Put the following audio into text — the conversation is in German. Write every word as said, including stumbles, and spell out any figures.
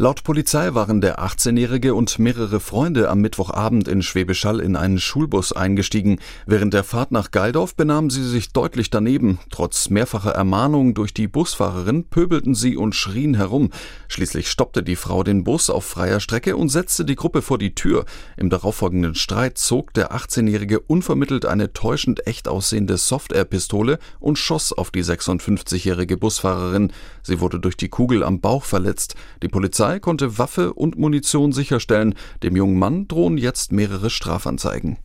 Laut Polizei waren der achtzehnjährige und mehrere Freunde am Mittwochabend in Schwäbisch Hall in einen Schulbus eingestiegen. Während der Fahrt nach Gaildorf benahmen sie sich deutlich daneben. Trotz mehrfacher Ermahnungen durch die Busfahrerin pöbelten sie und schrien herum. Schließlich stoppte die Frau den Bus auf freier Strecke und setzte die Gruppe vor die Tür. Im darauffolgenden Streit zog der achtzehnjährige unvermittelt eine täuschend echt aussehende Softair-Pistole und schoss auf die sechsundfünfzigjährige Busfahrerin. Sie wurde durch die Kugel am Bauch verletzt. Die Polizei konnte Waffe und Munition sicherstellen. Dem jungen Mann drohen jetzt mehrere Strafanzeigen.